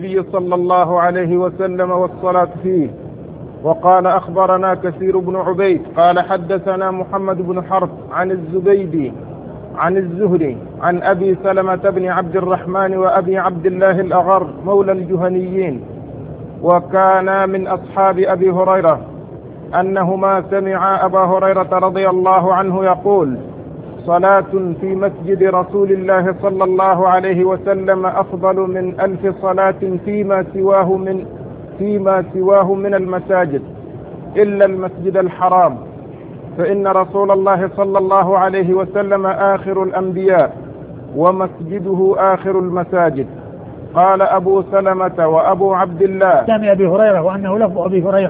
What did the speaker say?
النبي صلى الله عليه وسلم والصلاة فيه. وقال أخبرنا كثير بن عبيد قال حدثنا محمد بن حرب عن الزبيدي عن الزهري عن أبي سلمة بن عبد الرحمن وأبي عبد الله الأغر مولى الجهنيين، وكان من أصحاب أبي هريرة، أنهما سمعا أبا هريرة رضي الله عنه يقول: صلاة في مسجد رسول الله صلى الله عليه وسلم أفضل من 1000 صلاة فيما سواه من المساجد إلا المسجد الحرام، فإن رسول الله صلى الله عليه وسلم آخر الأنبياء ومسجده آخر المساجد. قال أبو سلمة وأبو عبد الله: سمع أبي هريرة وأنه لفظ أبي هريرة